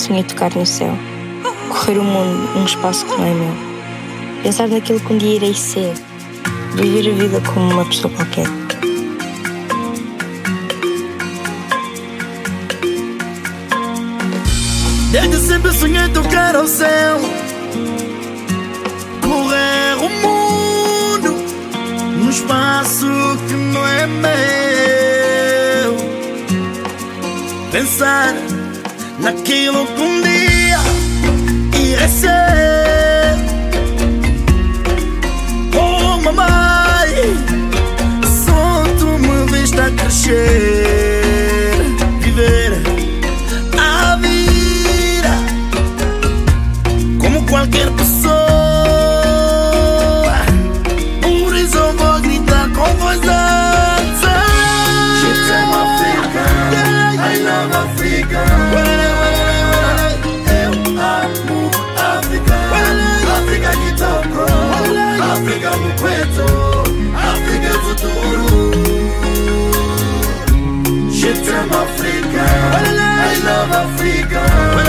sonhei tocar no céu, correr o mundo num espaço que não é meu, pensar naquilo que um dia irei ser, viver a vida como uma pessoa qualquer. Desde sempre sonhei tocar ao céu, correr o mundo num espaço que não é meu, pensar naquilo que um dia irei ser. Oh mamãe, só tu me viste a crescer, viver a vida como qualquer pessoa. Por isso eu vou gritar com voz alta: Shit, I'm Africa, I love Africa. Eu amo África, África que toco, África no peito, África é futuro. Shit, I'm Africa, I love Africa.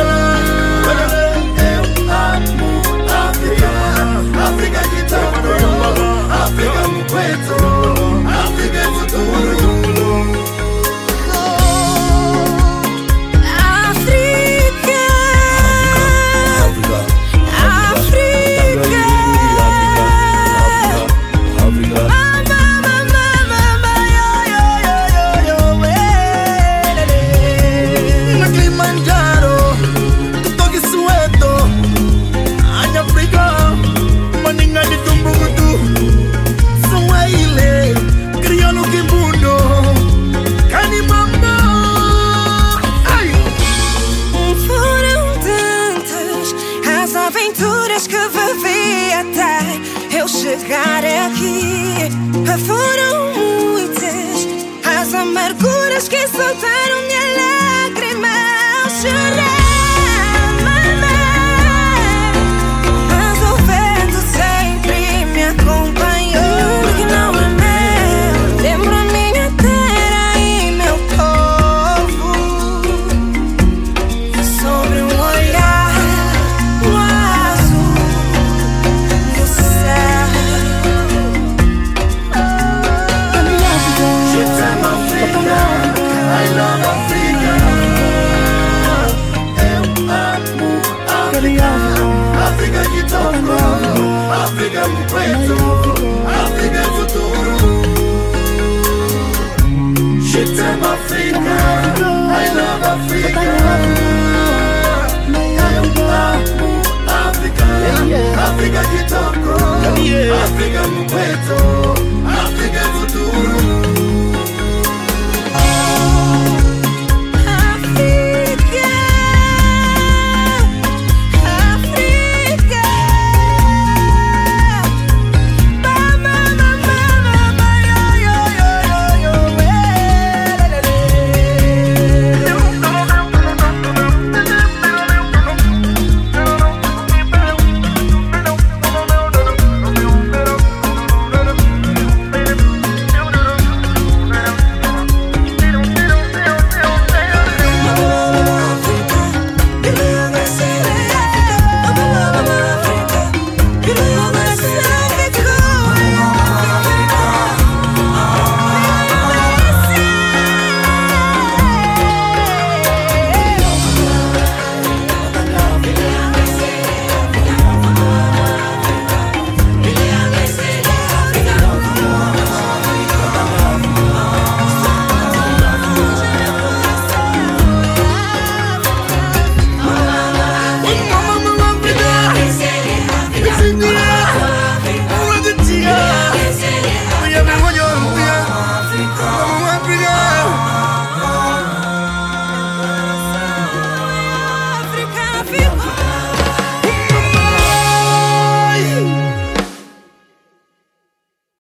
Eu amo África, África que toco, África no peito, África é futuro. Chegar aqui, foram muitas as amarguras que soltaram minha lágrima ao chorar. Mas o vento sempre me acompanhou, porque não é meu. Lembro a minha terra e meu povo, sobre um olhar, o azul do céu. I love Africa. Eu amo África, África que toco, África no peito, África é futuro. Shit, I'm Africa, I love Africa.